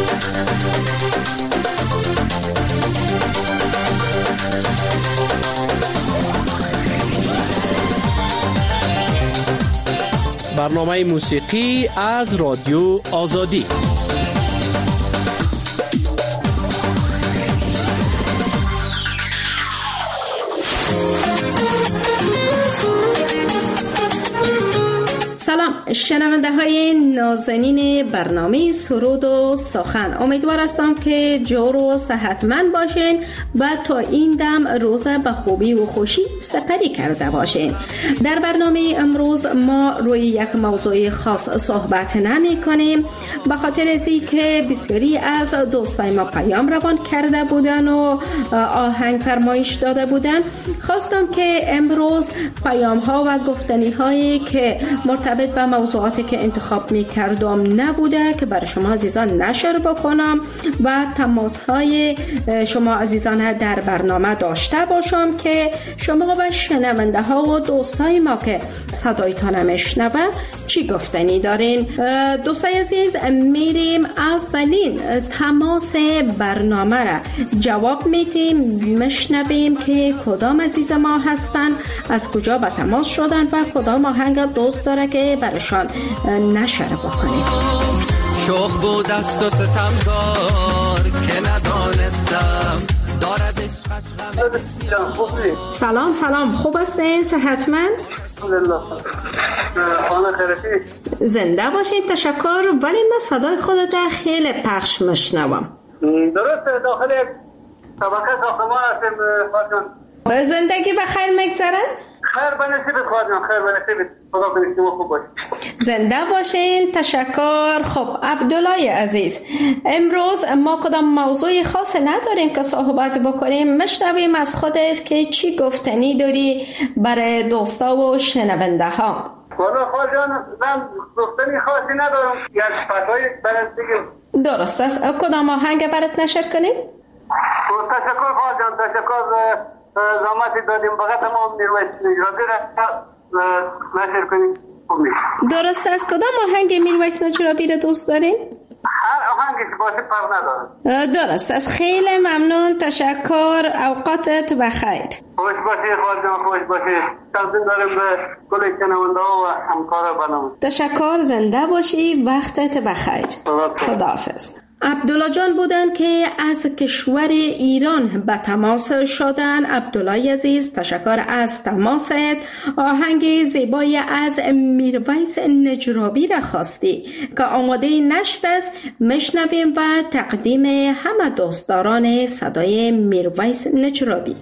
برنامه موسیقی از رادیو آزادی. سلام شنونده های نازنین برنامه سرود و سخن، امیدوار هستم که جور و صحتمند باشین و تا این دم روز به خوبی و خوشی سپری کرده باشین. در برنامه امروز ما روی یک موضوع خاص صحبت نمی کنیم، به خاطر از که بسیاری از دوستای ما پیام روان کرده بودن و آهنگ فرمایش داده بودن. خواستم که امروز پیام ها و گفتنی هایی که مرتبط به موضوعاتی که انتخاب می کردم نبوده که برای شما عزیزان نشر بکنم و تماس های شما عزیزان در برنامه داشته باشم که شما و شنونده ها و دوستای ما که صدایتان میشنوه چی گفتنی دارین. دوستای عزیز، میریم اولین تماس برنامه را جواب میدیم، میشنویم که کدام عزیز ما هستن، از کجا به تماس شدن و کدام آهنگ دوست داره که برشان نشر بکنیم. شوخ بود دست و ستمگار که ندانستم داردش سلام خوب هستین؟ صحتمند؟ الحمدلله. خانه خیرتی زنده باشید. تشکر. ولی من صدای خودت را خیلی پخش میشنوم. درست داخل یک طبقه ساختمان هستیم خواهدان. زندگی بخیر میگذره؟ خیر بنصیبت خواهدان، خیر بنصیبت. خدا کنید شما خوب باشید. زنده باشین. تشکر. خب عبدالله عزیز، امروز ما کدام موضوع خاص نداریم که صحبت بکنیم، مشنویم از خودت که چی گفتنی داری برای دوستا و شنونده ها. والا خواهدان من گفتنی خاصی ندارم، یک فتای برات بگم. درست است. کدام آهنگ برات نشر کنیم؟ تشکر خواهدان، تشکر. زحمت دادیم فقط تمام میرویس نجرابی را نشر کنیم. درست است. کدام آهنگ میرویس نجرابی را دوست دارین؟ هر آهنگی که باشه فرق نداره. درست است. خیلی ممنون. تشکر. اوقاتت بخیر. خوش باشید خواهدان، خوش باشید. تقدیم داریم به کل شنونده و همکار برنامه. تشکر. زنده باشی. وقتت بخیر. خداحافظ. عبدالله جان بودن که از کشور ایران به تماس شدن. عبدالله عزیز، تشکر از تماست. آهنگ زیبایی از میرویس نجرابی را خواستی که آماده نشر است. میشنویم و تقدیم همه دوستداران صدای میرویس نجرابی.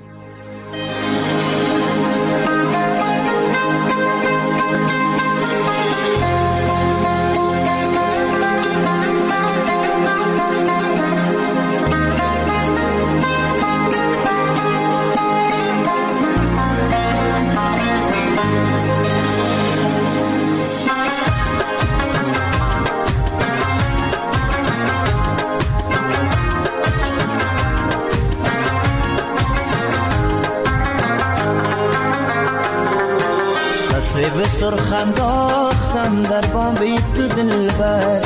به سرخ انداختم در بام تو دلبر،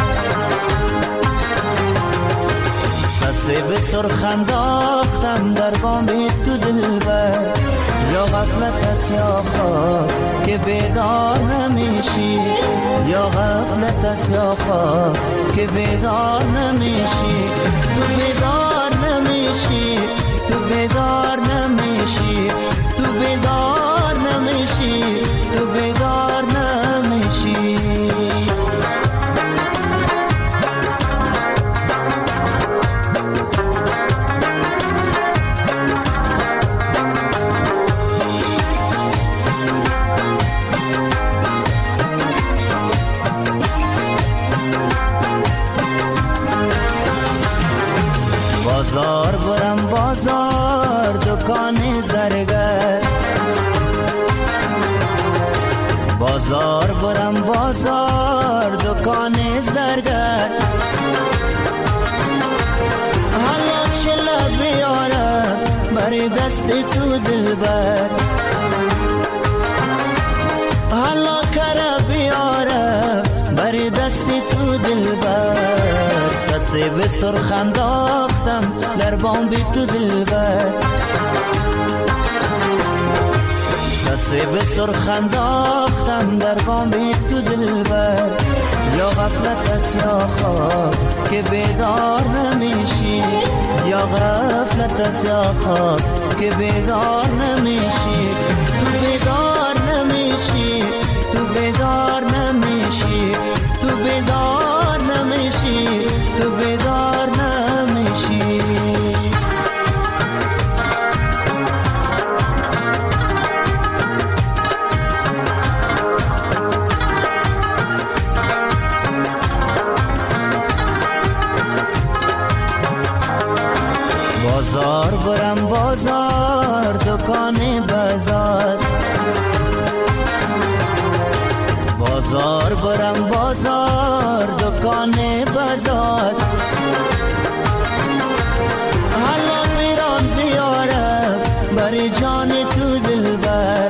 سسه به سرخ انداختم در بام تو دلبر. یا غفلت است یا خواب که بیدار نمیشی، یا غفلت است یا خواب که بیدار نمیشی. تو بیدار نمیشی، تو بیدار نمیشی، تو بیدار نمیشی، تو بیدار نمیشی. بازار برم بازار دکان زرگر، بازار برم بازار دکان زرگر. حالا چلا بیارم بری دست تو دلبر، حالا کرا بیارم بری دست تو دلبر. سیب سرخ انداختم در بام بی تو دلبر، سیب سرخ انداختم در بام بی تو دلبر. یا غفلت است یا خواب که بیدار نمیشی، یا غفلت است یا خواب که بیدار نمیشی. تو بیدار نمیشی، تو بیدار نمیشی، تو بیدار نمیشی، تو بیدار نمیشی. بازار برم بازار دکان بازار، بازار برم بازار دکان بازار. حالا میرم بیارم بری جان تو دلبر،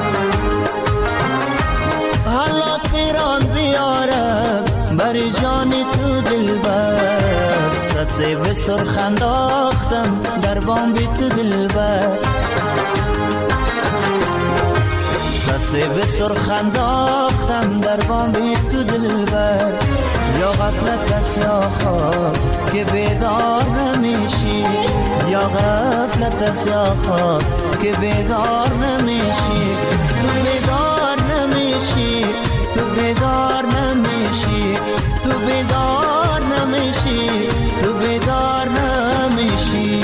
حالا میرم بیارم بری جان تو دلبر. سیب سرخ انداختم در بام بی تو دلبر، سیب سرخ انداختم در بام بی تو دلبر. یا غفلت است یا خواب که بیدار نمیشی، یا غفلت است یا خواب که بیدار نمیشی. تو بیدار نمیشی، تو بیدار نمیشی، تو بیدار نمیشی، تو بیدار نمیشی.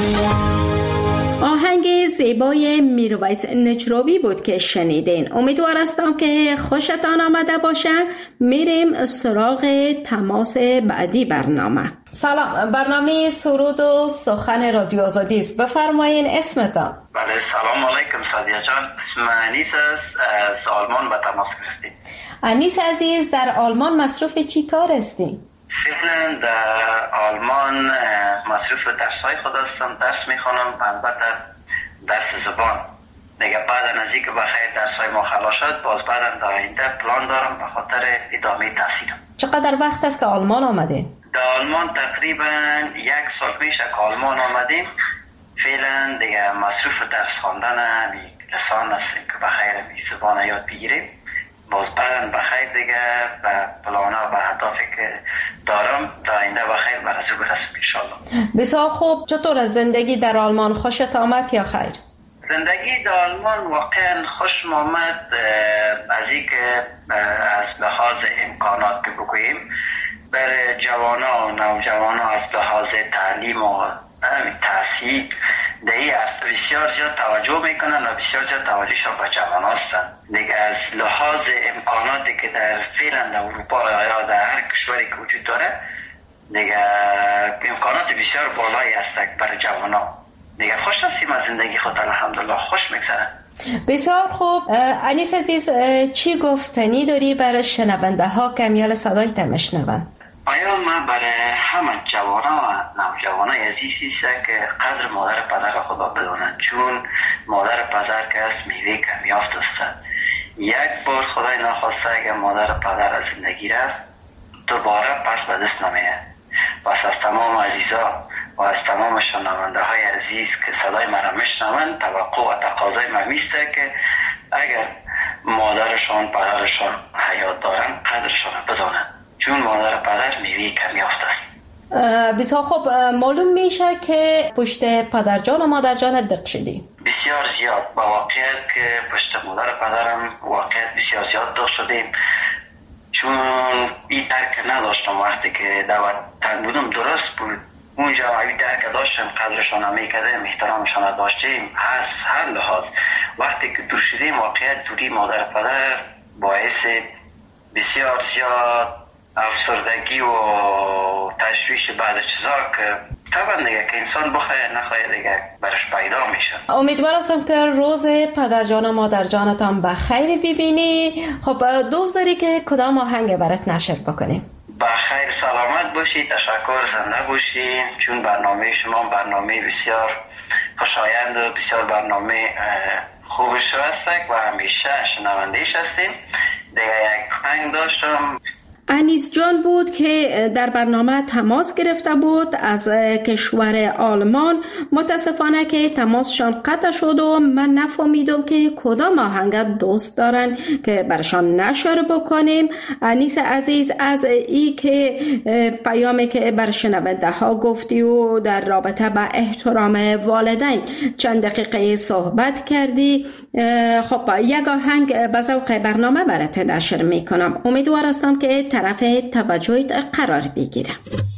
آهنگ زیبای میرویس نجرابی بود که شنیدین. امیدوار هستم که خوشتان آمده باشه. میریم سراغ تماس بعدی برنامه. سلام، برنامه سرود و سخن رادیو آزادی است. بفرمایین اسمتان. بله، سلام علیکم سادیا جان. اسم انیس است، از آلمان به تماس گرفتیم. انیس عزیز، در آلمان مصروف چی کار هستی؟ فعلا در آلمان مصروف درس‌های خود هستم، درس میخوانم، البته درس زبان. دیگه بعد از اینکه بخیر درس‌های ما خلاص شد، باز بعد در آینده پلان دارم به خاطر ادامه تحصیلم. چقدر وقت است که آلمان آمده؟ در آلمان تقریبا 1 سال میشه که آلمان آمدیم. فعلا دیگه مصروف درس خواندن لسان هستیم که بخیر زبان یاد بگیریم. باز بعداً بخیر دیگه به پلانا و اهدافی که دارم در آینده بخیر برسو برسیم انشالله. بسیار خوب. چطور از زندگی در آلمان؟ خوشت آمد یا خیر؟ زندگی در آلمان واقعا خوشم آمد، از این که از لحاظ امکانات که بگوییم بر جوانا و نوجوانا از لحاظ تعلیم و تحصیل دیگه بسیار زیاد توجه میکنن و بسیار زیاد توجهشان به جوان هستن. دیگه از لحاظ امکاناتی که در فعلا اروپا یا در هر کشوری که وجود داره دیگه امکانات بسیار بالایی هست برای جوان ها. دیگه خوش هستیم از زندگی خود، الحمدلله خوش میگذره. بسیار خوب. انیس عزیز، چی گفتنی داری برای شنونده ها که میال صدایت میشنون؟ آیا من برای همه جوانا و نوجوانای عزیزی است که قدر مادر پدر خدا بدانند، چون مادر پدر که از میوه کمیافت است. یک بار خدای نخواسته اگر مادر پدر از زندگی رفت دوباره پس به دست نمیاد. پس از تمام عزیزا و از تمام شنونده های عزیز که صدای مرا میشنوند توقع و تقاضای من میسته که اگر مادرشان پدرشان حیات دارن قدرشان بدانند، چون مادر پدر میوه کمیافت است. بسیار خوب. معلوم میشه که پشت پدرجان و مادرجان دق شدی؟ بسیار زیاد. با واقعیت که پشت مادر پدرم واقعیت بسیار زیاد دق شدیم، چون این درک نداشتم. وقتی که در وطن بودم درست بود، اونجا این درک داشتم، قدرشان هم میکردیم، احترامشان داشتیم. از هر لحاظ وقتی که دور شدیم واقعیت دوری مادر پدر باعث بسیار زیاد افسردگی و تشویش بعد چیزا که طبعا دیگه که انسان بخواه نخواه دیگه برش پیدا میشه. امیدوار هستم که روز پدرجان و مادرجانتان بخیر ببینی. خب دوست داری که کدام آهنگ برات نشر بکنیم؟ بخیر سلامت باشی، تشکر، زنده باشی، چون برنامه شما برنامه بسیار خوشایند و بسیار برنامه خوبش هست و همیشه شنوندهش هستیم. دیگه یک آهنگ داشتم. انیس جان بود که در برنامه تماس گرفته بود از کشور آلمان. متاسفانه که تماسشان قطع شد و من نفهمیدم که کدام آهنگ دوست دارن که برشان نشر بکنیم. انیس عزیز، از ای که پیامی که بر شنونده ها گفتی و در رابطه با احترام والدین چند دقیقه صحبت کردی، خب یک آهنگ به ذوق برنامه برات نشر میکنم. امیدوار هستم که طرف توجهت قرار بگیرم.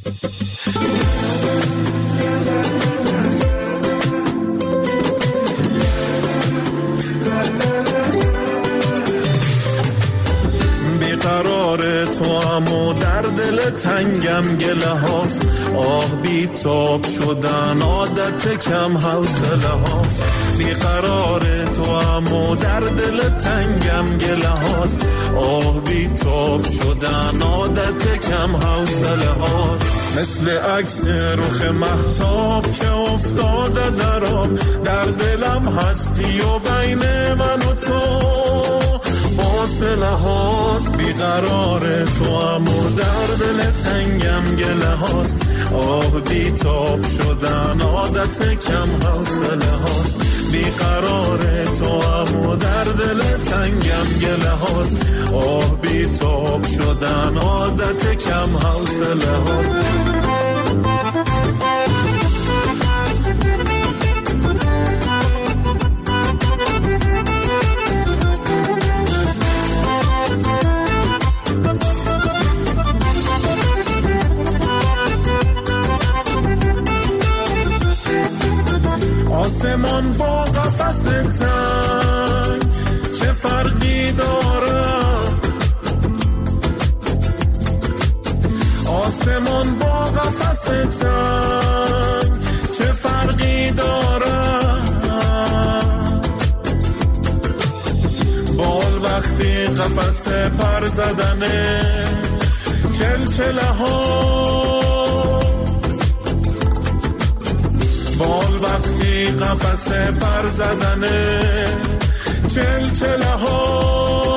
بیقرار تو امو در دل تنگم گله هاست، آه بی تاب شدن عادت کم حوصله هاست. بیقرار تو امو در دل تنگم گله هاست، آه بی تاب شدن عادت کم حوصله هاست. مثل عکس رخ مهتاب که افتاده در آب، در دلم هستی و بین من و تو فاصله هاست. بیقرار تو امو در دل تنگم گله هاست، آه بی تاب شدن عادت کم حوصله هاست. بیقرار تو امو در دل تنگم گله هاست، آه بی تاب شدن عادت کم حوصله هاست. آسمان با قفس تنگ چه فرقی داره؟ آسمان با قفس تنگ چه فرقی داره؟ بال وقتی قفس پر زدنه چلچله ها، بال وقتی قفس پر زدنه چلچله ها.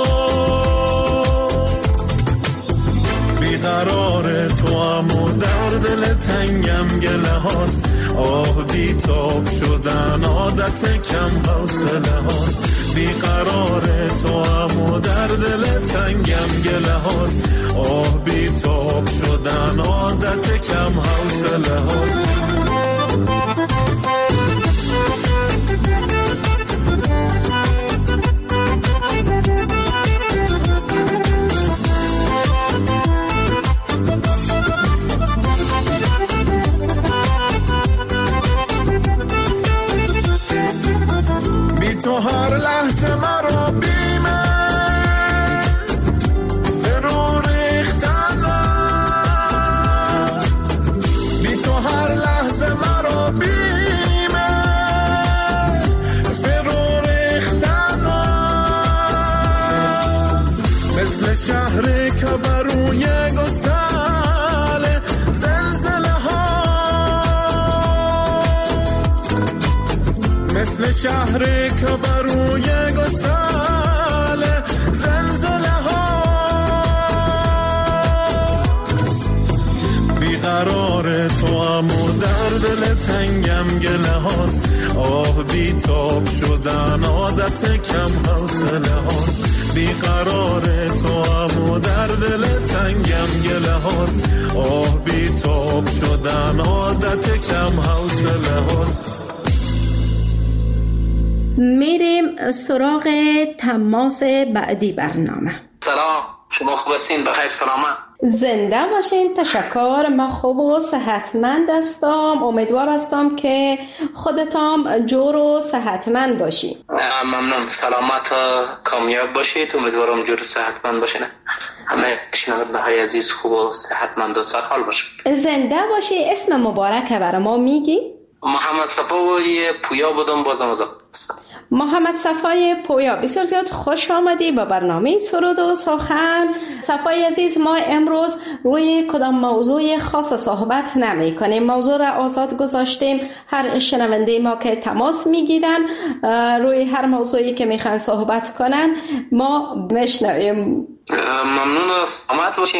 بیقرار تو امو در دل تنگم گله هاست، آه بی تاب شدن عادت کم حوصله هاست. بیقرار تو امو در دل تنگم گله هاست، آه بی تاب شدن عادت کم حوصله هاست. بی تو هر لحظه مرا بیمه فرو ریختنه، بی تو هر لحظه مرا بیمه فرو ریختنه. مثل شهری که بروی گسل زلزله ها، مثل شهری که بروی گسل زلزله ها. بیقرار تو امو در دل تنگم گله هاست، آه بی تاب شدن عادت کم حوصله هاست. بیقرار تو امو در دل تنگم گله هاست، آه بی تاب شدن عادت کم حوصله هاست. میریم سراغ تماس بعدی برنامه. سلام، شما خوب هستین؟ بخیر سلامت؟ زنده باشین. تشکر، من خوب و صحتمند هستم. امیدوار هستم که خودتان جور و صحتمند باشین. ممنون، سلامت کامیاب باشید. امیدوارم جور و صحتمند باشین. همه شنونده های عزیز خوب و صحتمند و سرحال باشین. زنده باشی. اسم مبارک برای ما میگی؟ محمد صفای پویا بودم، بازم از محمد صفای پویا، بسیار زیاد خوش آمدی به برنامه سرود و سخن. صفای عزیز، ما امروز روی کدام موضوع خاص صحبت نمی کنیم. موضوع را آزاد گذاشتیم. هر شنونده ما که تماس میگیرن روی هر موضوعی که میخوان صحبت کنن ما بشنویم. ممنون، سلامت باشین.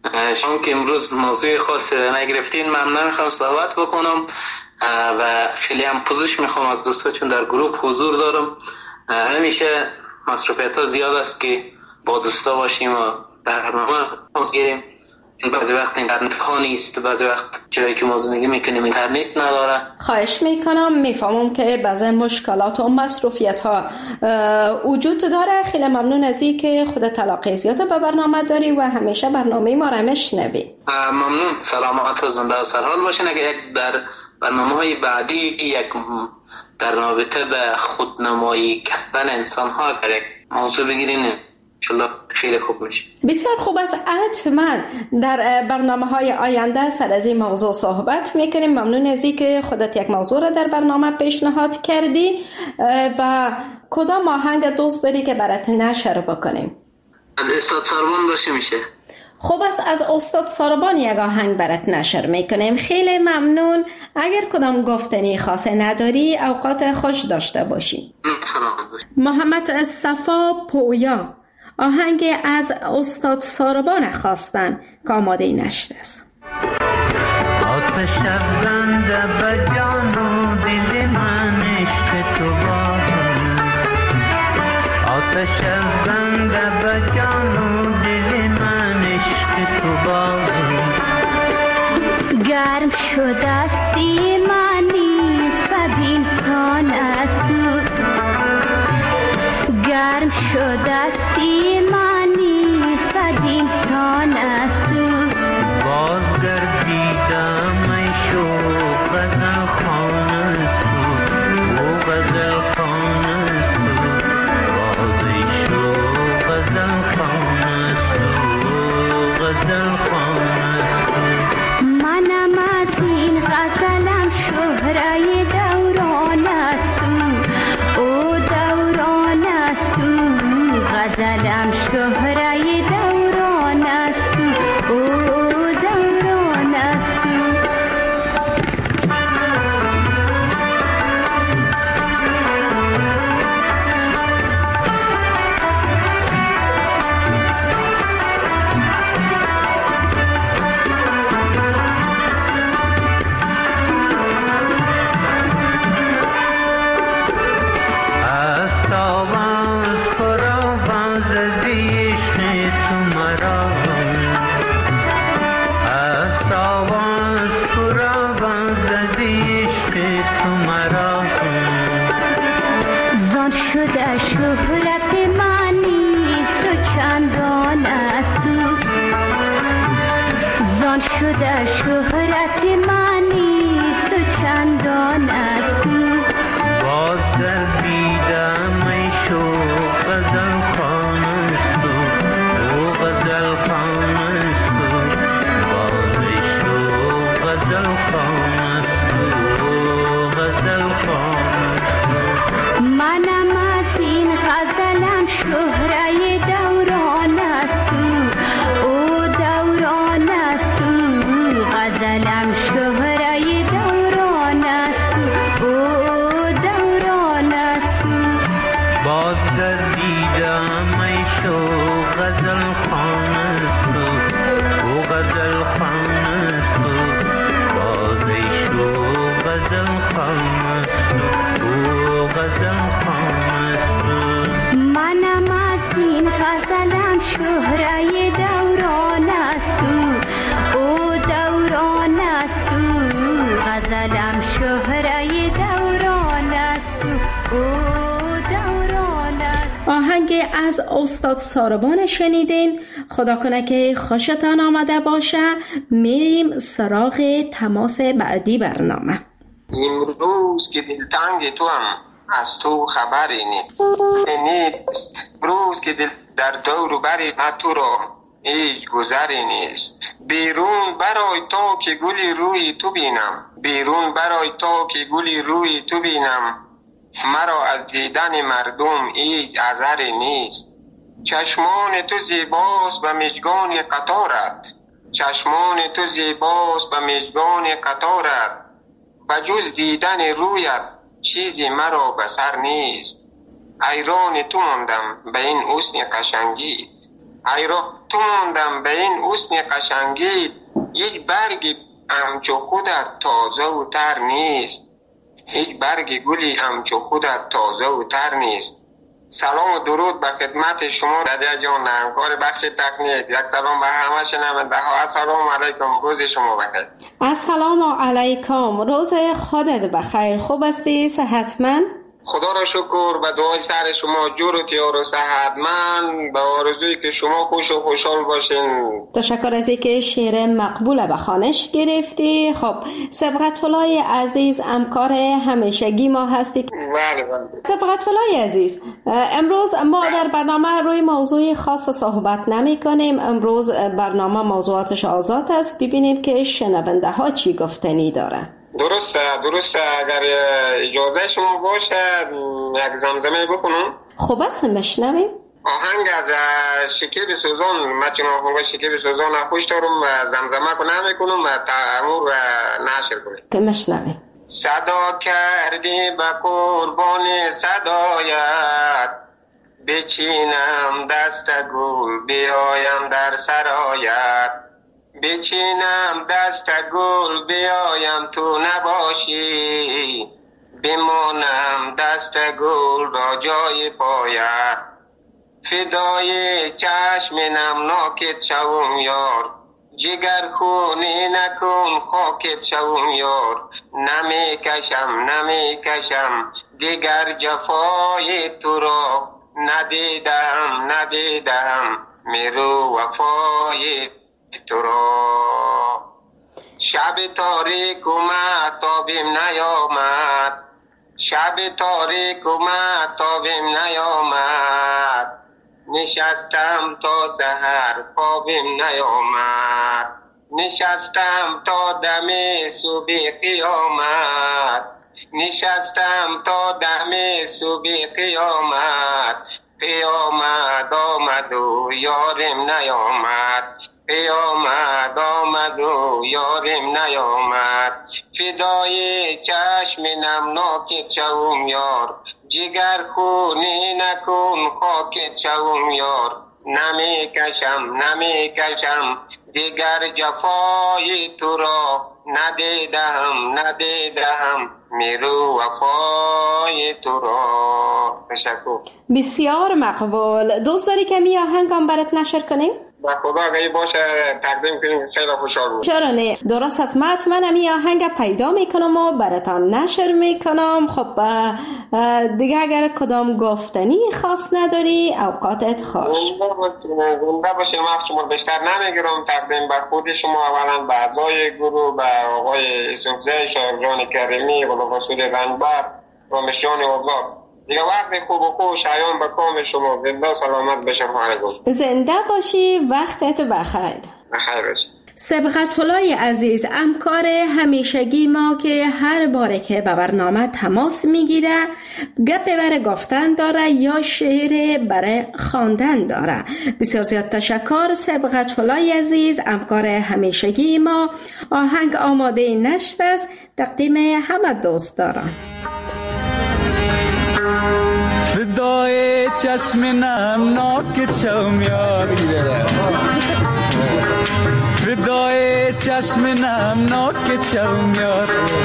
شما که امروز موضوع خاصی نگرفتین، من نمیخوام صحبت بکنم و خیلی هم پوزش میخوام از دوستا، چون در گروه حضور دارم. همیشه مصروفیت ها زیاد است که با دوستا باشیم و برنامه تماس گیریم. بعضی وقت اینترنت ها نیست، بعضی وقت جایی که موضوع میکنیم اینترنت نداره. خواهش میکنم، میفهمم که بعضی مشکلات و مصروفیت ها وجود داره. خیلی ممنون از این که خود تلاقی زیاد به برنامه داری و همیشه برنامه ما را میشنوی. ممنون، سلامت و زنده و سرحال باشین. اگر یک در برنامه های بعدی یک در رابطه به خودنمایی کردن انسان ها اگر یک موضوع بگیرین انشالله خیلی خوب میشه. بسیار خوب است. حتما در برنامه‌های آینده سر از این موضوع صحبت میکنیم. ممنون از اینکه خودت یک موضوع را در برنامه پیشنهاد کردی. و کدام آهنگ دوست داری که برات نشر بکنیم؟ از استاد ساربان باشه میشه. خوب است، از استاد ساربان یک آهنگ برات نشر میکنیم. خیلی ممنون. اگر کدام گفتنی خاصه نداری، اوقات خوش داشته باشی. محمد صفا پویا آهنگ از استاد ساربان خواستن که آماده نشده است. آتش افکنده به جان و دل من عشق تو باز، آتش افکنده به جان و دل من عشق تو باز، گرم شده سیما نیست ببین سان از تو، گرم شده سیما نیست ببین سان از تو، باز گردیدم ای شوق غزل خانه است او غزل خانه است باز ای شوق غزل خانه است او غزل خانه است. منم از این غزلم شهره دوران است او دوران است غزلم شهره دوران است او دوران است. شهرت من نیست و چندان است زان شده شهرت من نیست و چندان است باز گردیدم ای شوق غزل خانه است او غزل خانه است باز ای شوق غزل خانه است او غزل خانه است. منم از این غزلم شهره دوران است او دوران است غزلم شهره دوران است او دوران است. باز گردیدم ای شوق غزل خانه است او غزل خانه است باز ای شوق غزل خانه است او غزل خانه است. منم از این غزلم شهره دوران است او دوران است غزلم شهره دوران است او دوران است. آهنگ از استاد ساربان شنیدین. خدا کنه که خوشتان آمده باشه. میریم سراغ تماس بعدی برنامه. امروز که دلتنگ تو هم از تو خبری نیست، روز که دل در دور و بری تو را هیچ گذری نیست. بیرون برای تا که گلی روی تو بینم، بیرون برای تا که گلی روی تو بینم، مرا از دیدن مردم هیچ عذری نیست. چشمان تو زیباست به مژگان قطارت، چشمان تو زیباست به مژگان قطارت، بجز دیدن رویت چیزی مرا بسر نیست. حیران تو ماندم به این حسن قشنگی، حیرت موندم به این حسن قشنگی، هیچ برگی همچو خودت تازه و تر نیست، هیچ برگ گلی همچو خودت تازه و تر نیست. سلام و درود به خدمت شما رادیو جان، همکار بخش تکنیک. یک سلام به همه شنونده ها. السلام علیکم، روز شما بخیر. السلام علیکم، روز خودت بخیر. خوب هستی؟ صحتمند؟ خدا را شکر. به دعای سر شما جور و تیار و صحتمند، به آرزویی که شما خوش و خوشحال باشین. تشکر از اینکه شعر مقبول به خوانش گرفتی. خب صبغت الله عزیز همکار همیشگی ما هستی. بله بله. صبغت الله عزیز، امروز ما در برنامه روی موضوع خاص صحبت نمی کنیم. امروز برنامه موضوعاتش آزاد است. ببینیم که شنونده ها چی گفتنی داره. درسته اگر اجازه شما باشه یک زمزمه بکنم. خوب است، مشنویم. آهنگ از شکیب سوزان، من چون آهنگ شکیب سوزان خوش دارم و زمزمه کنم میکنم و تعمور نشر کنیم که مشنویم. صدا کردی به قربان صدایت، بچینم دست گل بیایم در سرایت، بچینم دست گل بیایم تو نباشی، بمانم دست گل را جای پایت، فدای چشم نمناکت شوم یار، جگر خونی نکن خاکت شوم یار، نمی کشم دیگر جفای تو را، ندیدم میرو وفای تو را. شب تاریک اومد تابیم نیامد، شب تاریک اومد تابیم نیامد، نشستم تا سحر خوابیم نیامد، نشستم تا دم صبح قیامت، نشستم تا دم صبح قیامت، قیامت آمد و یارم نیامد، قیامت آمد و یارم نیامد، فدای چشم نمناکت شوم یار، جگر خونی نکن خاکت شوم یار، نمی کشم دیگر جفای تو را، ندیدم میرو وفای تو را. تشکر. بسیار مقبول. دوست داری که می آهنگم برات نشر کنیم؟ با خدا اگه باشه تقدیم کنیم، خیلی خوشحال بود. چرا نه؟ درست است. من این آهنگ پیدا میکنم و براتان نشر میکنم. خب دیگه اگر کدام گفتنی خاص نداری اوقاتت خوش. زنده باشین. وقت شما بیشتر نمیگیرم. تقدیم به خود شما، اولا به اعضای گروه، به آقای یوسفزی شایگان کریمی، غلام رسول رنگبر و مشیان اوزار. دیگه وقت خوب و خوب شایان به کام شما. زنده و سلامت بشه. زنده باشی. وقتت بخیر. بخیر باشی. صبغت الله عزیز همکار همیشگی ما که هر باره که به برنامه تماس میگیره گپ برای گفتن داره یا شعر برای خواندن داره. بسیار زیاد تشکر صبغت الله عزیز همکار همیشگی ما. آهنگ آماده نشت است، تقدیم همه دوست دارم. فدای چشم نمناکت شوم یار، فدای چشم نمناکت شوم یار،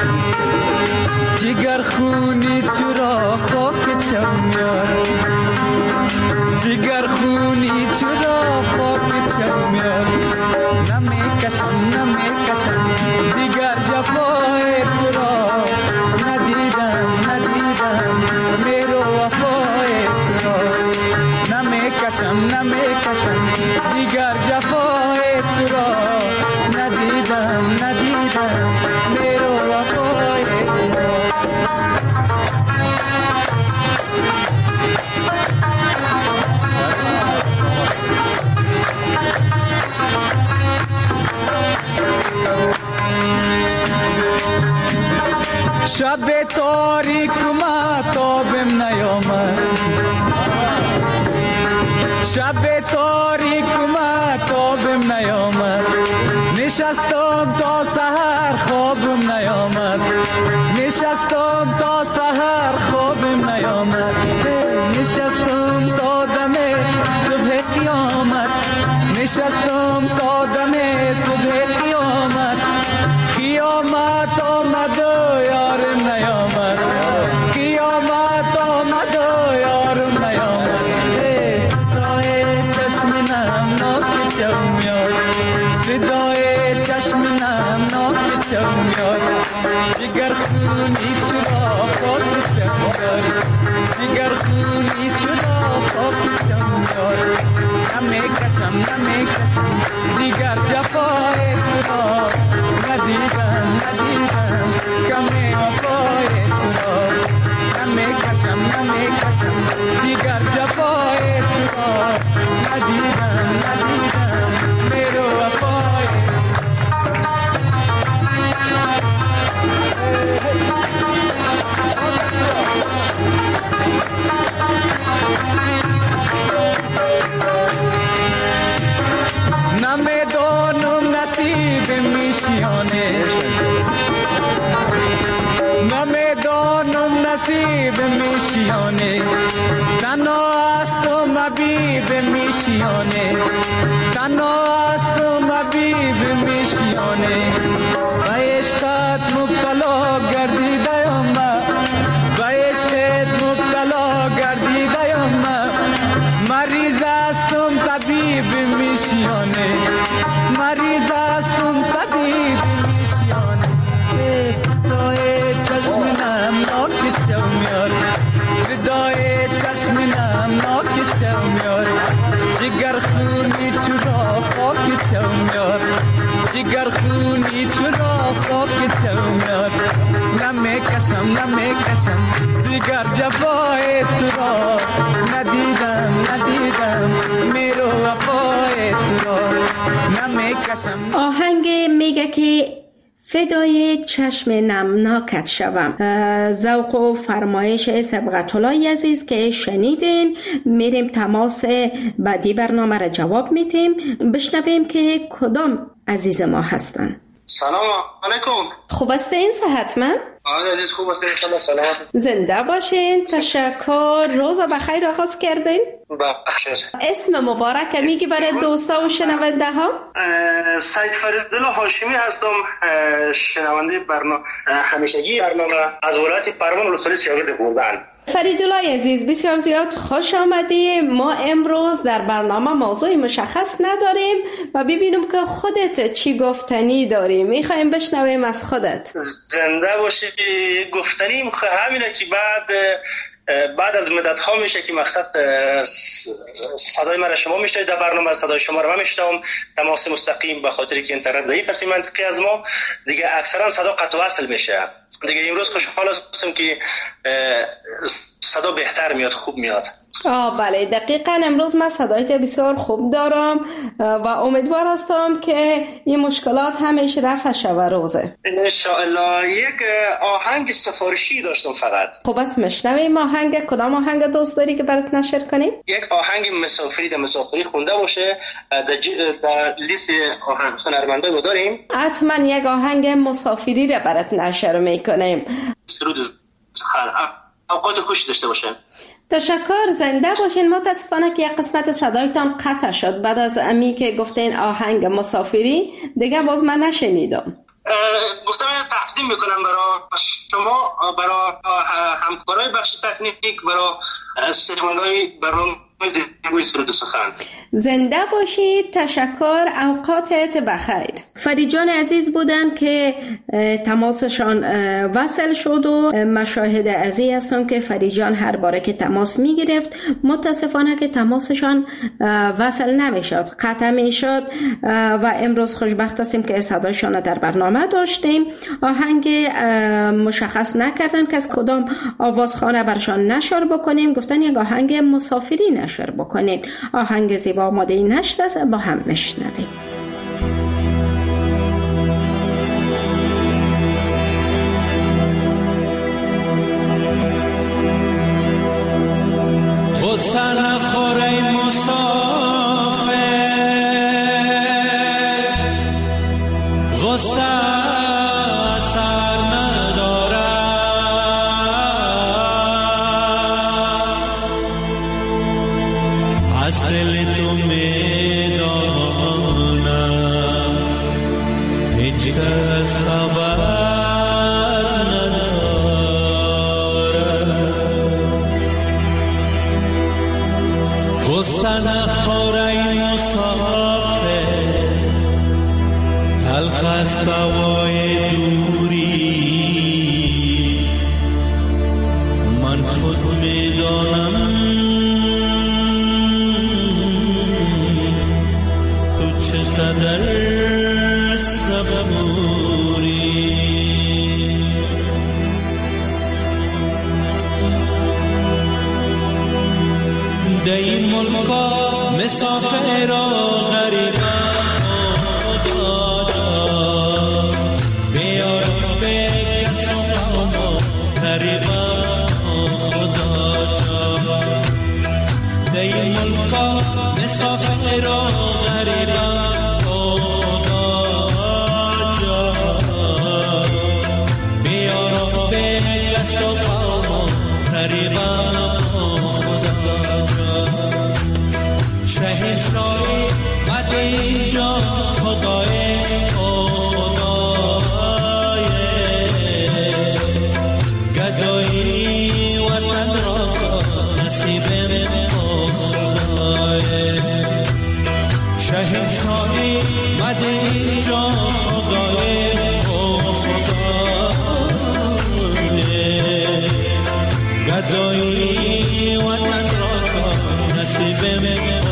جگر خونی چرا خاکت شوم یار، جگر خونی چرا خاکت شوم یار، نمی کشم دیگر جفای تو را، ندیدم میرو وفای تو را، نمی کشم دیگر جفای تو را، ندیدم میرو وفای تو را. شب تاریک ماتابم نیامد، شب تاریک ماتابم نیامد، نشستم تا سحر خوابم نیامد، نشستم تا سحر خوابم نیامد، نشستم تا دم صبح قیامت، نشستم تا دم صبح قیامت، قیامت آمد و یار نیامد، قیامت آمد و یار نیامد. فدای چشم نمناک چمیار، فدای چشم نمناک چمیار، جگر خونی چرا خاک چمیار، جگر خونی چرا خاک چمیار. نمیکشم دیگر جفای تو را، ندیدم کم وفای تو را. نمیکشم دیگر جفای تو را، ندیدم میرو وفای. نمیدانم نصیب میشیانه، نمیدانم نصیب میشیانه، تنها است و مبیب میشیانه، تنها است و مبیب میشیانه. به عشقت مبتلا گردیدم من، به عشقت مبتلا گردیدم من، مریض هستم طبیب میشیانه، مریض هستم طبیب میشیانه. فدای چشم نمناک چمیار، فدای چشم نمناک چمیار، جگر خونی چرا خاک چمیار، جگر خونی چرا خاک چمیار. نمیکشم دیگر جفای تو را، ندیدم میرو وفای تو را. نمیکشم. آهنگ میگه که فدای چشم نمناکت شوم، ذوق و فرمایش صبغت الله عزیز که شنیدین. میریم تماس بعدی برنامه را جواب میتیم، بشنویم که کدام عزیز ما هستن. سلام علیکم. خوب هستین؟ صحتمند؟ آره عزیز خوب هستین؟ سلامت. زنده باشین. تشکر. روز بخیر آغاز کردین؟ بخیر. اسم مبارک میگی برای دوستا و شنونده ها؟ سید فریدالله هاشمی هستم، شنونده برنامه همیشگی برنامه از ولایت پروان ولسوالی سیاگرد گردن. فریدالله عزیز بسیار زیاد خوش آمدی. ما امروز در برنامه موضوع مشخص نداریم و ببینیم که خودت چی گفتنی داری. میخوایم بشنویم از خودت. زنده باشی. گفتنیم همینه که بعد از مدت ها میشه که مقصد صدای من شما میشنوید در برنامه، صدای شما رو من میشنوم تماس مستقیم، به خاطر که اینترنت ضعیف است منطقی از ما دیگه اکثرا صدا قطع و وصل میشه. دیگه امروز خوشحال هستم که صدا بهتر میاد، خوب میاد. بله دقیقاً امروز من صدایت بسیار خوب دارم و امیدوار هستم که این مشکلات همیشه رفع شود روزه. انشاءالله. یک آهنگ سفارشی داشتم فقط. خب بس میشنویم. آهنگ کدام آهنگ دوست داری که برات نشر کنیم؟ یک آهنگ مسافری خونده باشه در لیست آهنگ هنرمندای ما داریم. حتما یک آهنگ مسافری رو برات نشر میکنیم. سرود اوقات خوش داشته باشه. تشکر. زنده باشین. متاسفانه که یک قسمت صدایتان قطع شد بعد از امی که گفتین آهنگ مسافری، دیگه باز من نشنیدم. گفتم تقدیم میکنم برای شما، برای همکارای بخش تکنیک، برای سرمایه‌های برنامه سرود سخن. زنده باشید. تشکر. اوقاتت بخیر. فریجان عزیز بودن که تماسشان وصل شد و مشاهده عزیز هستم که فریجان هر باره که تماس می گرفت متاسفانه که تماسشان وصل نمیشد، قطع میشد و امروز خوشبخت هستیم که صدایشان در برنامه داشتیم. آهنگ مشخص نکردن که از کدام آوازخانه برشان نشر بکنیم، گفتن یک آهنگ مسافری نشر بکنیم. آهنگ زیبا آماده نشد است، با هم میشنویم. غصه نخور ای مسافر، غصه سر ندارد، از دل تو میدانم ملکا مسافر و غریبا خدا جا بیار به کس و قوم و غریبا خدا جا دی ملکا مسافر و غریبا شهید شاهی مد اینجا خدای خدای گدایی وطن را نصیب خدای شهید شاهی مد اینجا خدای خدای گدایی وطن را نصیب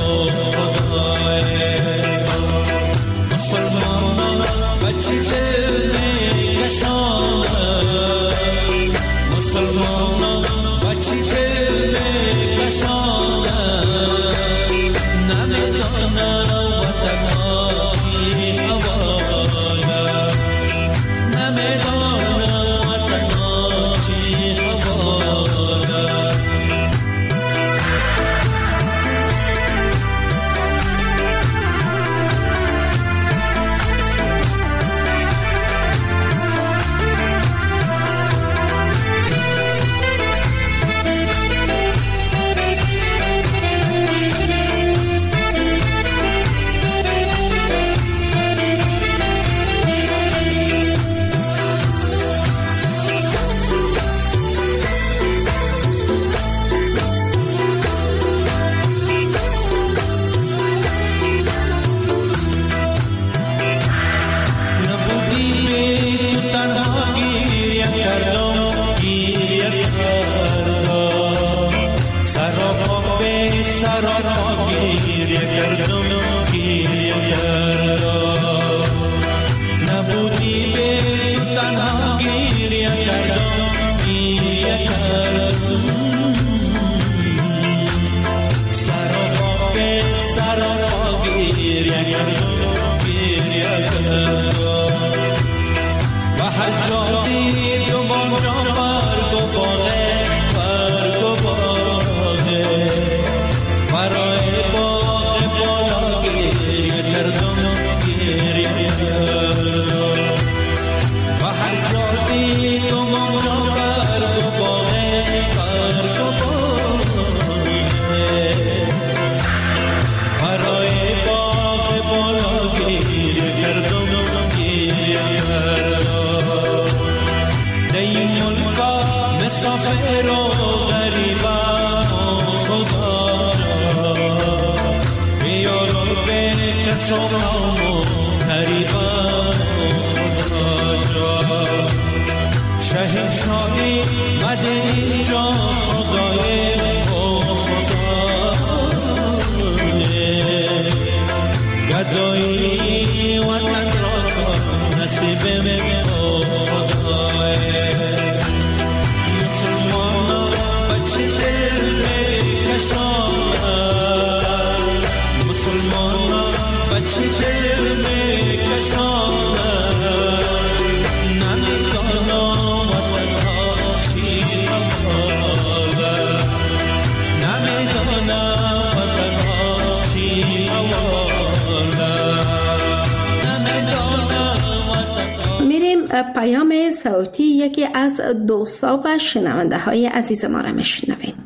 پیام صوتی یکی از دوستا و شنونده های عزیز ما را میشنویم.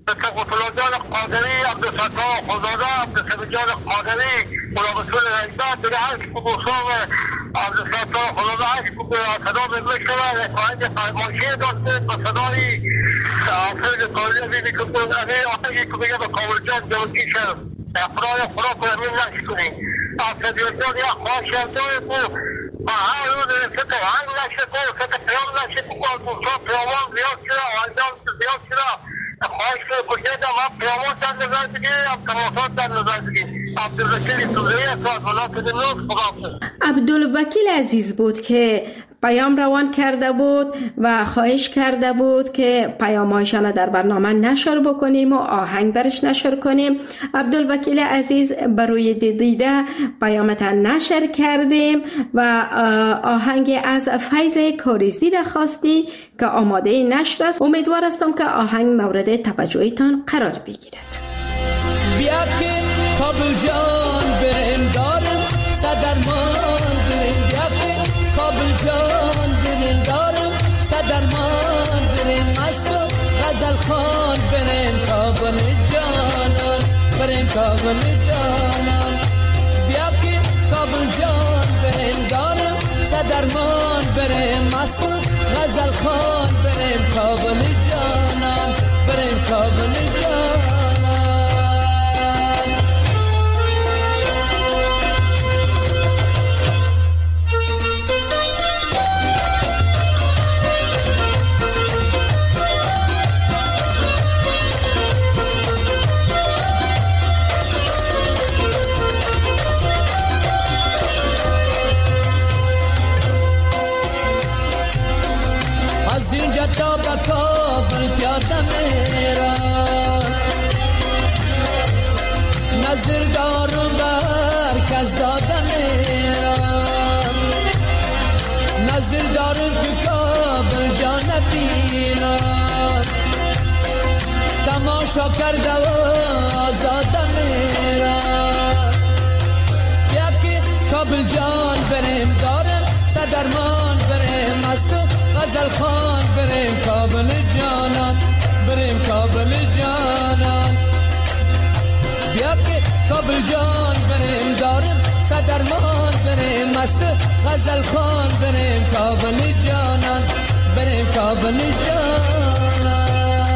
غسلا جان قادری، عبدالفتاح خداده، عبدالسمی جان قادری، غلام رسول رجبت، دیگه هر که بگوشام عبدالفتاح خداده هر که صدا به مشتره قاید فرمایشی داشته با صدای حافظ قادری بیدی که آهنگی که بگه به کامل جان جوزی شد خدا کنمین نشی کنی عبدالفتاح جان یا خواهش دوی بود و هر روز ست هنگ نشد ست پیام نشد بگوشام پیامان زیاد شده آهنجان زیاد شده خواهش که کجه دم هم پیامات در نظر بگیر هم تماسات در نظر بگیر عبدالوکیل سوزهی اصلاح ولات دنوز خداحافظ. عبدالوکیل عزیز بود که پیام روان کرده بود و خواهش کرده بود که پیام‌هایشان در برنامه نشر بکنیم و آهنگ برش نشر کنیم. عبدالوکیل عزیز بروی دیده پیامتان نشر کردیم و آهنگ از فیض کاریزی را خواستی که آماده نشر است. امیدوار هستم که آهنگ مورد توجهتان قرار بگیرد. بیا که کابل جان بریم دارم صدرمان بریم، بیا که کابل جان بریم دارم صدرمان بریم، مست و غزل خان بریم کابل جانان بریم کابل جانان، بیا که کابل جان بریم دارم صدرمان بریم، مست و غزل خان بریم کابل جانان بریم کابل جانان. تا به کابل پیاده میرم، نظر دارم بر کس داده میرم، نظر دارم که کابل جا نبینم، تماشا کرده و آزاده میرم، بیا که کابل جان بریم دارم صدرمان بریم، مست غزل خان بریم کابل جانان بریم کابل جانان، بیا که کابل جان بریم دارم صدرمان بریم، مست غزل خان بریم کابل جانان بریم کابل جانان.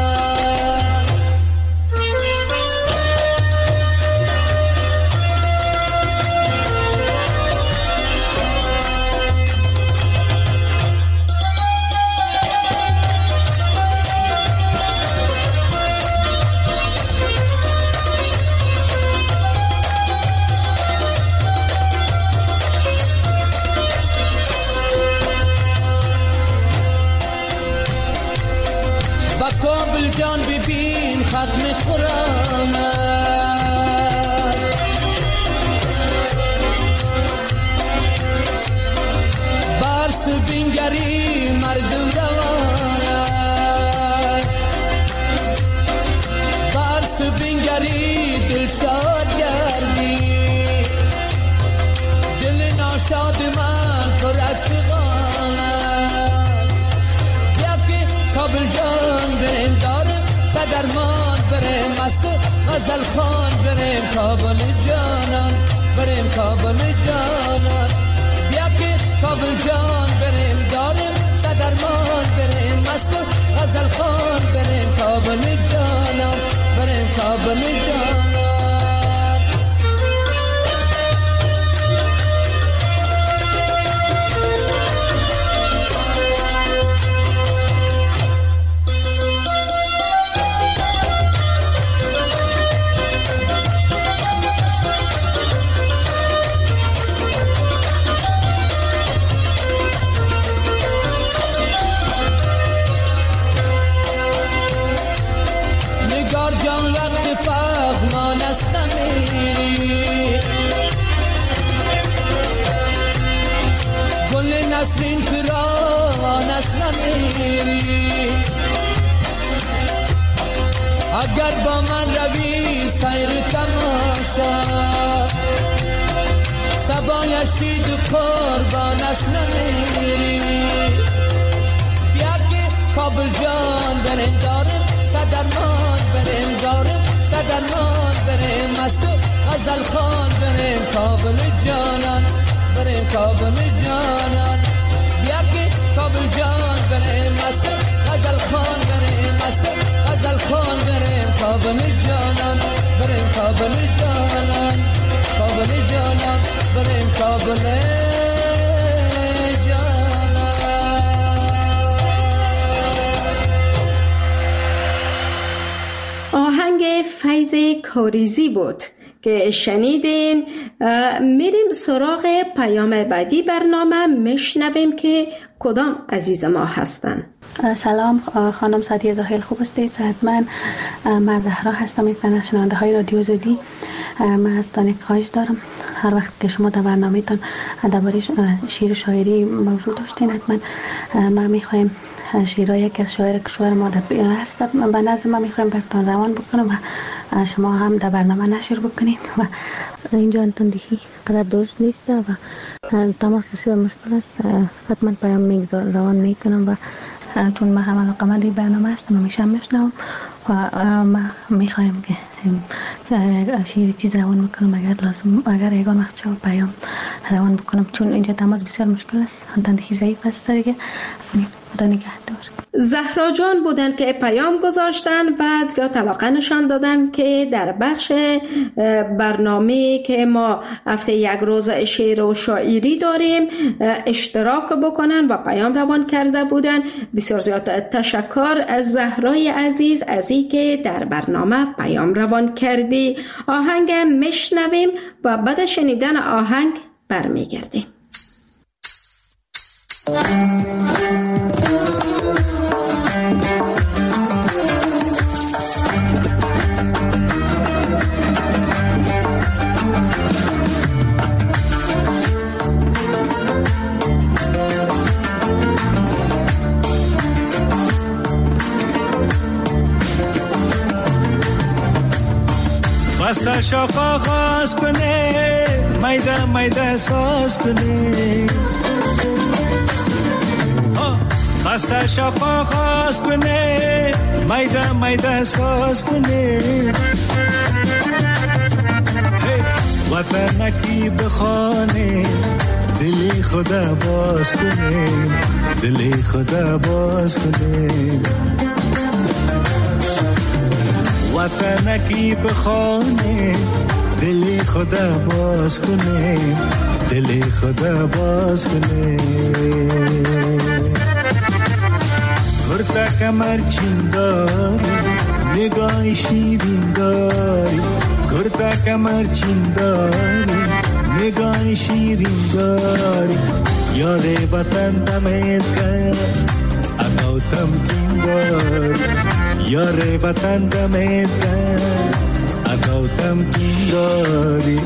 کابل جان ببین ختم قرآن، برس بینگری مردم روان است، برس بینگری دل شاد گردی، دل ناشاد من پر از فغان است، بیا که کابل جان بریم دارم صدرمان بریم، مست غزل خان بریم کابل جانان بریم کابل جانان، بیا که کابل جان بریم دارم صدرمان بریم، مست غزل خان بریم کابل جانان بریم کابل جانان. جان وقت پغمان است نمیری، گل نسرین فراوان است نمیری، اگر با من روی سیر تماشا، سبای شید قربان است نمیری، بیا که کابل جان بریم دارم صدرمان بریم، بریم مست غزل خان بریم کابل جانان بریم کابل جانان بیا که کابل جان بریم مست غزل خان بریم مست غزل خان بریم کابل جانان بریم کابل جانان کابل جانان بریم کابل آهنگ فیض کاریزی بود که شنیدین. میریم سراغ پیام بعدی برنامه، میشنویم که کدام عزیز ما هستن. سلام خانم سعدیه زاهل، خوب هستید؟ صحتمند. من زهرا هستم، یک از شنونده های رادیو آزادی. من از تان خواهش دارم هر وقت که شما در برنامه‌تان درباره شعر و شاعری موضوع داشتین، حتما ما میخوایم شعرهای یک از شاعر ما هست به نظر ما میخوایم براتون روان بکنم و شما هم در برنامه نشر بکنید و اینجا انتندهی قدر درست نیست و تماس بسیار مشکل است. حتما پیام روان میکنم و چون ما هم علاقه‌مند برنامه هستم و میشم میشنوم و ما میخوایم که شعر چیز روان بکنم اگر یگان وقت شما پیام روان بکنم، چون اینجا تماس بسیار مشکل است، انتندهی ضعیف است دیگه. خدا نگهدار. زهرا جان بودن که پیام گذاشتن و زیاد علاقه نشان دادن که در بخش برنامه که ما هفته یک روز شعر و شاعری داریم اشتراک بکنن و پیام روان کرده بودن. بسیار زیاد تشکر از زهرای عزیز از این که در برنامه پیام روان کردی. آهنگ میشنویم و بعد شنیدن آهنگ برمیگردیم. واسه آغاز کنه میده میده ساز کنه واسه آغاز کنه میده میده ساز کنه وطنکی بخانه دلی خدا باز کنه دلی خدا باز کنه وطنکی بخانه دلی خدا باز کنه دلی خدا باز کنه گرتا کمر چین داری نگاه شیرین داری گرتا کمر چین داری نگاه شیرین داری یاد وطن دمید کن اگو تمکین داری یار وطن دمید کن اگو تمکین داری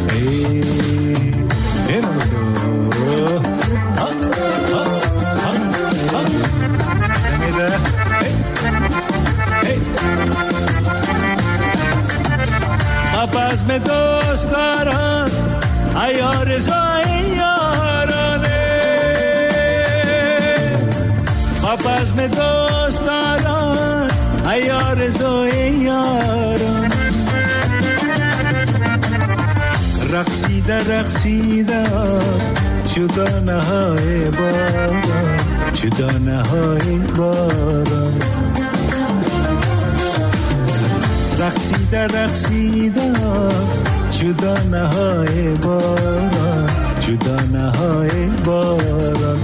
پس میں دوست دارم ای آرزوی یارانه پس میں دوست دارم ای آرزوی یارانه رقصیده رقصیده چدانه های باران چدانه های باران رقصیده رقصیده چدانه های باران چدانه های باران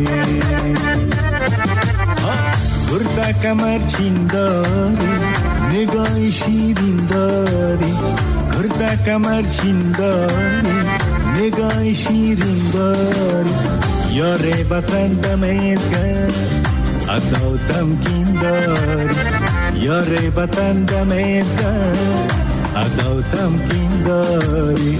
گرتا کمر چین داری نگاه شیرین داری گرتا کمر چین داری نگاه شیرین داری یار وطن دمید کن ادو تمکین داری یار وطن دمید کن ادو تمکین داری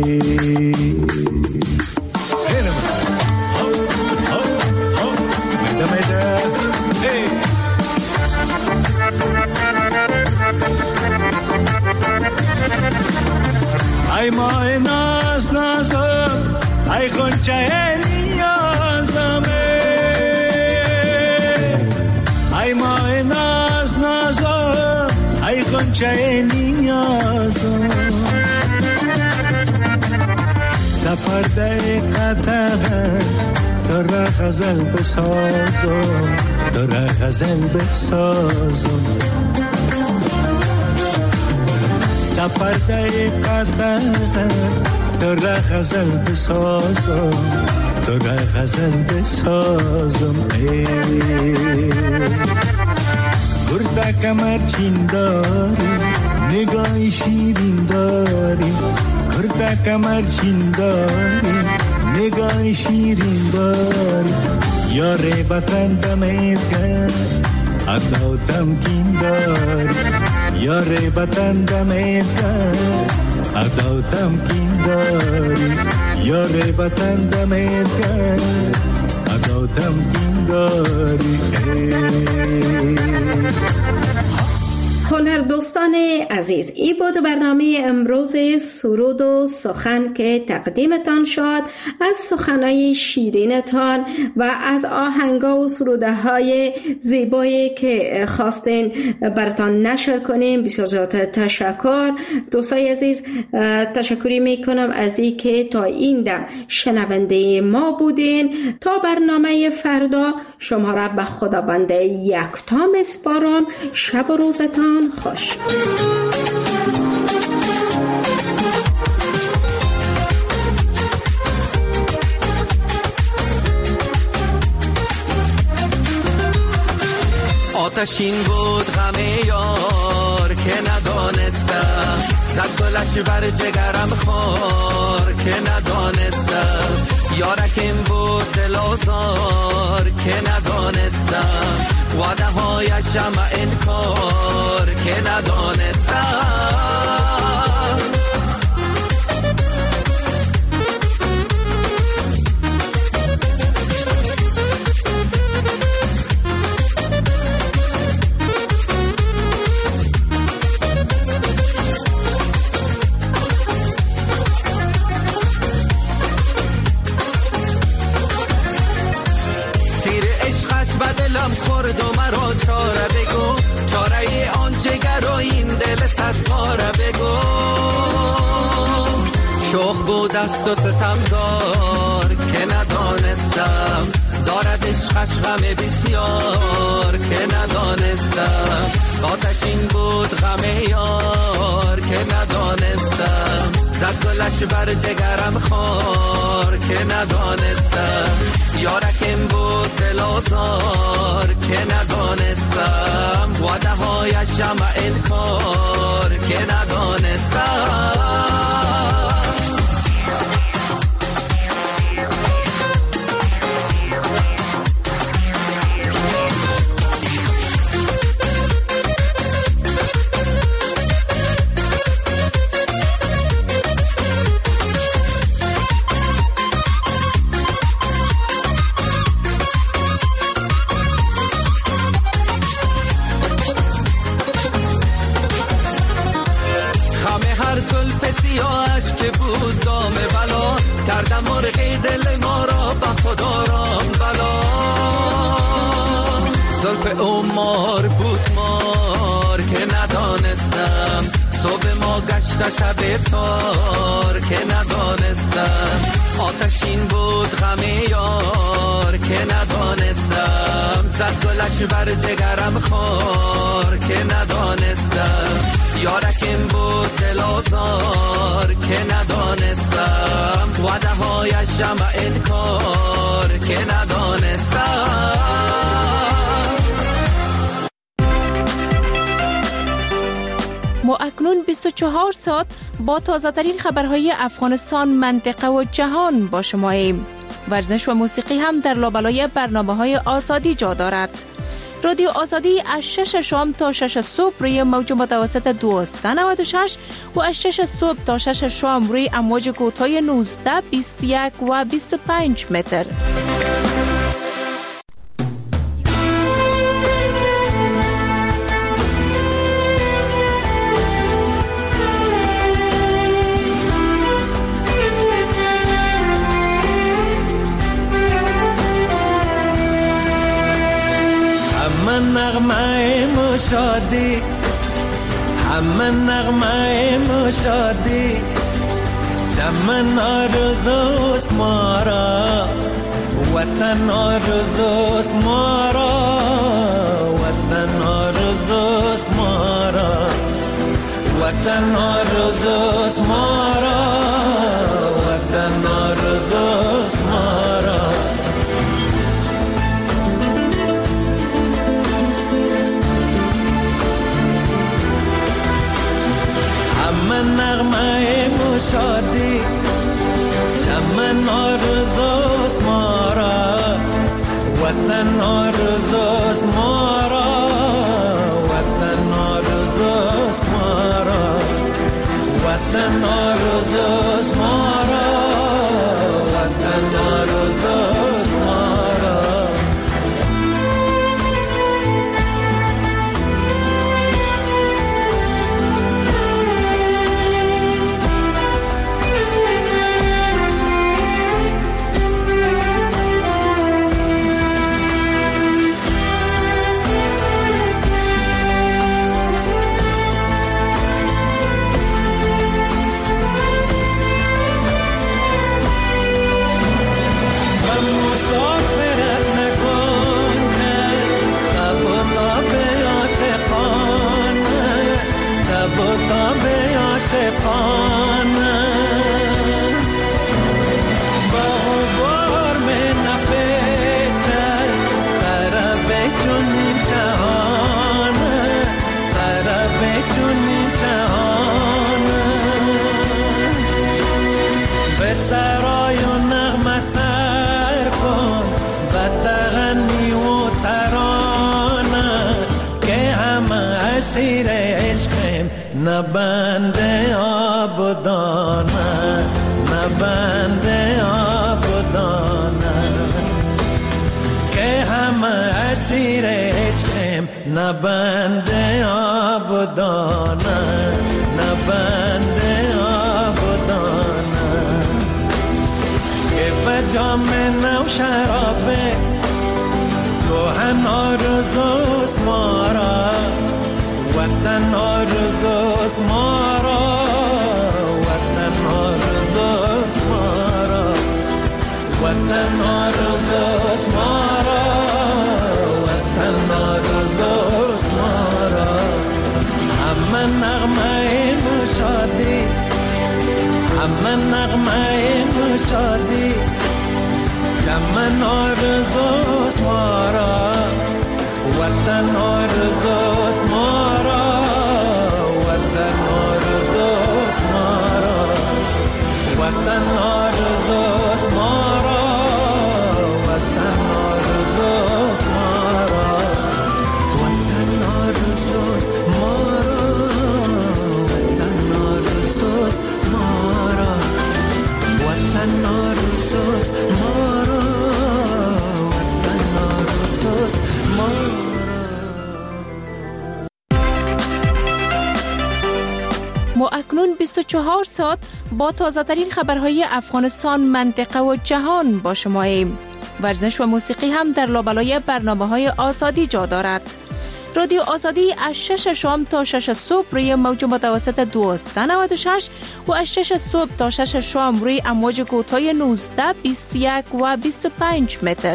ای ماه ناز نازم ای خونچه نیازمه ای ماه ناز نازم ای خونچه غنچه نیازم در پرده قطعه تو را غزل بسازم تو را غزل بسازم در پرده قطعه تو را غزل بسازم تو را غزل بسازم گرده کمر چین داری نگاه شیرین داری گرده کمر چین داری نگاه شیرین داری یار وطن دمت گرد عدا و تمکین داری یار وطن دمت گرد عدا و تمکین داری یار وطن دمت گرد عدا و تمکین داری هنردوستان عزیز، این بود برنامه امروز سرود و سخن که تقدیمتان شد از سخنهای شیرینتان و از آهنگا و سروده های زیبایی که خواستین براتان نشر کنیم. بسیار زیاد تشکر دوستای عزیز. تشکری میکنم از این که تا این دم شنونده ما بودین. تا برنامه فردا شما را به خداوند یکتا میسپارم. شب و روزتان خوش. آتشین بود غم یار که ندانستم زد گلش بر جگرم خار که ندانستم یارکم بود دل آزار که ندانستم وعده هایشم انکار که ندانستم دلم خورد و مرا چاره بگو چاره آن جگر و این دل صد پاره بگو شوخ بود دست و ستمدار که ندانستم دارد عشقش غم بسیار که ندانستم آتشین بود غم یار که ندانستم زد گلش بر جگرم خار که ندانستم یارکم بود دل آزار که ندانستم وعده هایشم انکار که ندانستم که بود دام بلا کردم مرغی دل ما را به خدا رام بلا زلف عمر بود مار که ندانستم صبح ما گشت شب تار که ندانستم آتشین بود غم یار که ندانستم زد گلش بر جگرم خار که ندانستم یارکم بود دل آزار که ندانستم وعده هایشم انکار که ندانستم ما اکنون 24 ساعت با تازه ترین خبرهای افغانستان، منطقه و جهان با شماییم. ورزش و موسیقی هم در لابلای برنامه‌های آزادی جا دارد. رادیو آزادی از 6 شام تا 6 صبح روی موج متوسط 1296 و از 6 صبح تا 6 شام روی امواج کوتاه 19، 21 و 25 متر. نغمه مشادی همه نغمه مشادی چمن آرزوست ما را وطن آرزوست ما را وطن آرزوست ما را وطن آرزوست ما را وطن آرزوست ما را همه نغمه مشادی چمن آرزوست ما را وطن آرزوست ما را وطن آرزوست ما را وطن آرزوست ما را وطن آرزوست ما را نبنده آبدانه نبنده آبدانه که همه اسیر عشقیم نبنده آبدانه نبنده آبدانه که به جام نو شرابه گوهن آرزوست ما را وطن آرزوست ما را وطن آرزوست ما را وطن آرزوست ما را وطن آرزوست ما را همه نغمه مشادی همه نغمه مشادی چمن آرزوست ما را وطن آرزوست ما را وطن آرزوست ما را وطن آرزوست ما را وطن آرزوست ما را وطن آرزوست ما را وطن آرزوست ما را وطن آرزوست ما را وطن آرزوست ما اکنون 24 ساعت با تازه ترین خبرهای افغانستان، منطقه و جهان با شماییم. ورزش و موسیقی هم در لابلای برنامه‌های آزادی جا دارد. رادیو آزادی از 6 شام تا 6 صبح روی موج متوسط 1296 و از 6 صبح تا 6 شام روی امواج کوتاه 19، 21 و 25 متر.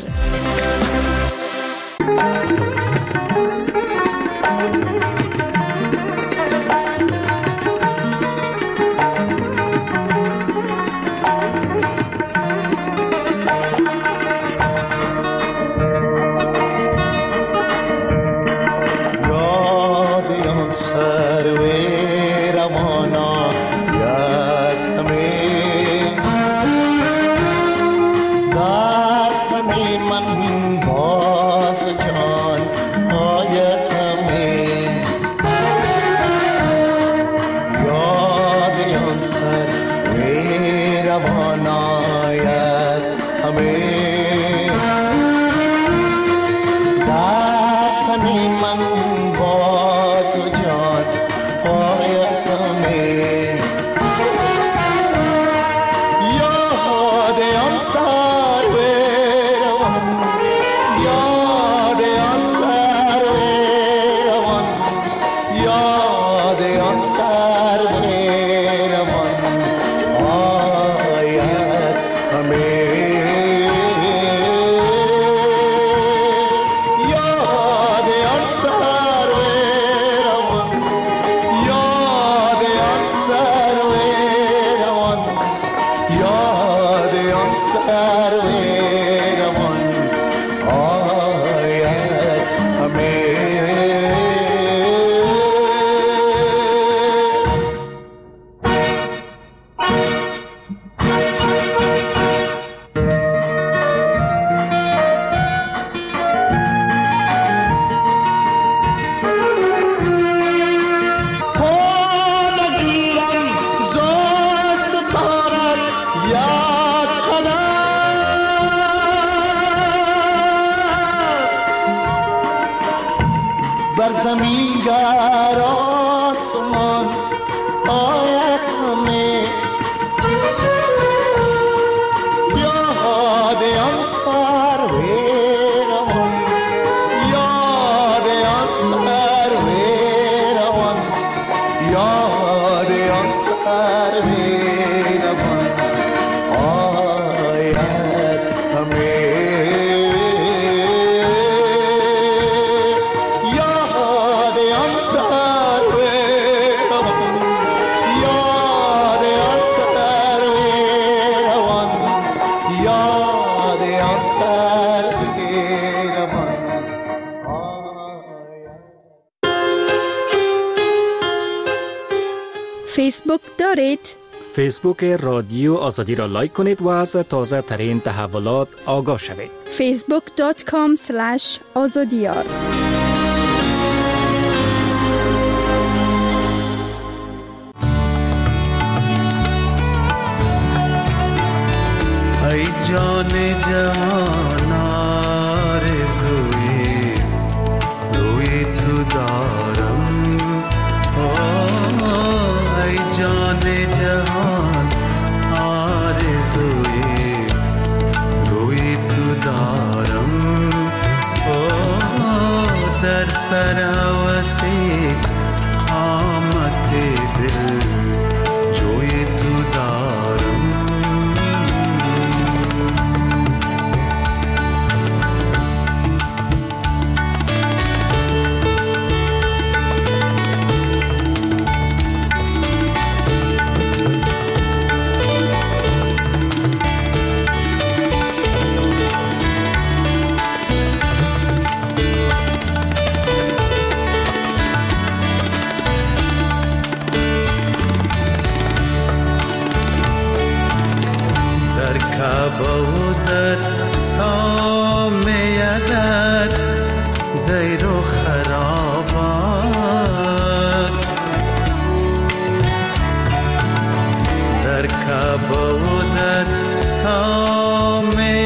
زمین گر آسمان آید همه یاد آن سرو روان یاد آن سرو روان یاد آن سرو روان آید همه فیسبوک دارید؟ فیسبوک رادیو آزادی را لایک کنید و از تازه ترین تحولات آگاه شوید. facebook.com/azadiyar ای جان جهان آرزوی روی تو دارم ای جان جهان آرزوی روی تو دارم در سر هوسی آمد دل جوی تو دارم در سامه در دیر و خرابات در کعبه و در سامه